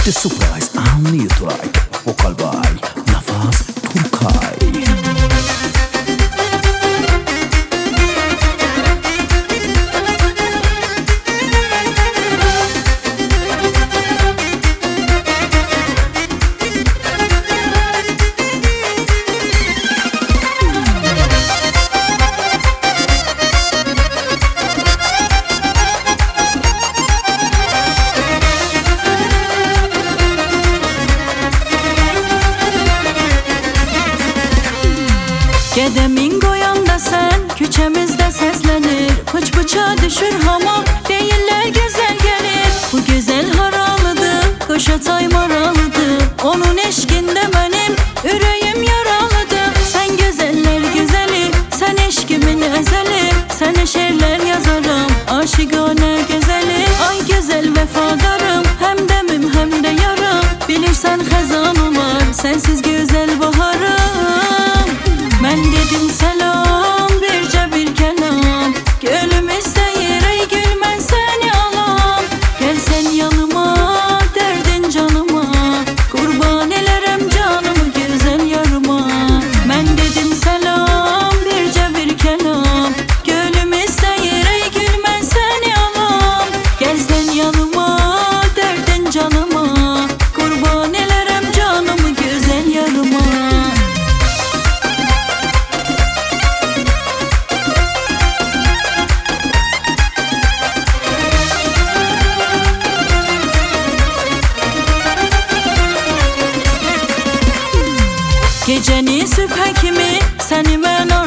The surprise only track vocal by Nafas Turkay. Gedemin goyanda sen küçemizde seslenir. Pıç pıça düşür hamak değiller güzel gelir. Bu güzel haralıdır, Koşatay maralıdır. Onun eşkinde benim yüreğim yaralıdır. Sen güzeller güzeli, sen eşkimin ezeli. Sana şiirler yazarım, aşıkane güzeli. Ay güzel vefadarım, hem demim hem de yarım. Bilirsen hazan olar, sensiz güzel baharım. Ben dedim selam, birce bir kelam. Gönlüm isteyir ey gül, ben seni alam. Gel sen yanıma, derdin canıma. Kurban ederim canımı güzel yarıma. Ben dedim selam, birce bir kelam. Gönlüm isteyir ey gül, ben seni alam. Gel sen yanıma, derdin canıma. Kurban ederim canımı güzel yarıma. Gecenin sübh kimi seni ben